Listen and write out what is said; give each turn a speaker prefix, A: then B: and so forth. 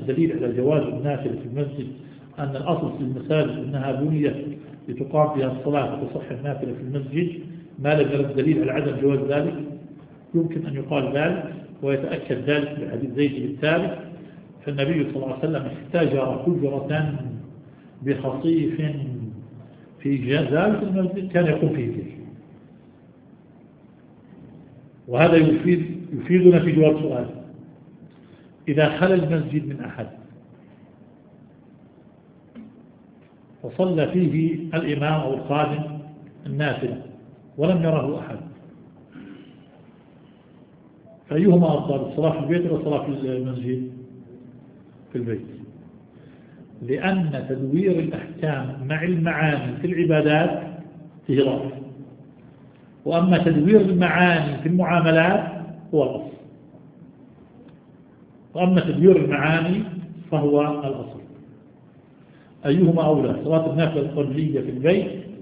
A: الدليل على جواز النافلة في المسجد أن الأصل في المساجد أنها بنيت لتقام فيها الصلاة وتصح النافلة في المسجد، ما لم يرد دليل على عدم جواز ذلك يمكن أن يقال ذلك، ويتأكد ذلك بحديث زيد بن ثابت. فالنبي صلى الله عليه وسلم احتجر حجرة بخصيف في ذلك المسجد كان يقوم فيه ذلك. وهذا يفيدنا في جواب سؤال: إذا خلى المسجد من أحد وصلى فيه الإمام أو الخادم النافلة ولم يره أحد، فأيهما أفضل، الصلاة في البيت ولا الصلاة في المسجد؟ في البيت، لأن تدوير الأحكام مع المعاني في العبادات فيه ضعف، وأما تدوير المعاني في المعاملات هو الأصل، وأما تدوير المعاني فهو الأصل. أيهما أولى، صلاة النافلة القبلية في البيت